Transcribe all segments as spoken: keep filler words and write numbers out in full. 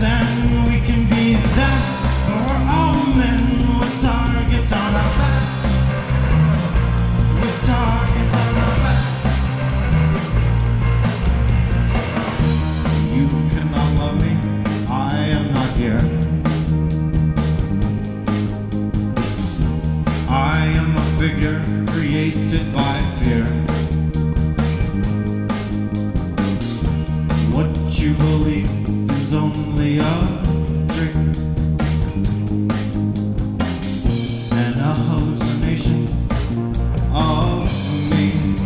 this and we can be that. We're all men with targets on our back. With targets on our back. You cannot love me, I am not here. I am a figure created by fear. What you believe is only a dream and a hallucination of me.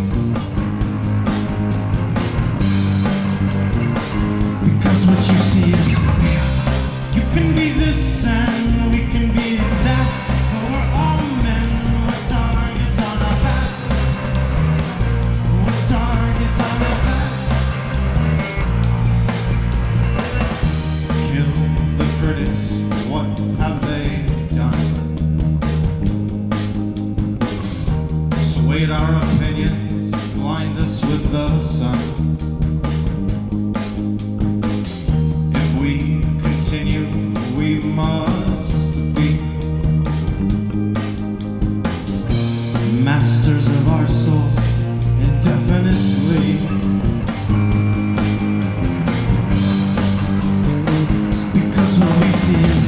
Because what you see is real. You can be this and we can be that. We're all men with targets on our back. With targets on our back. Kill the critics, what have they done? Swayed our opinions, blind us with the sun. If we continue, we must be masters of our souls indefinitely. Because what we see is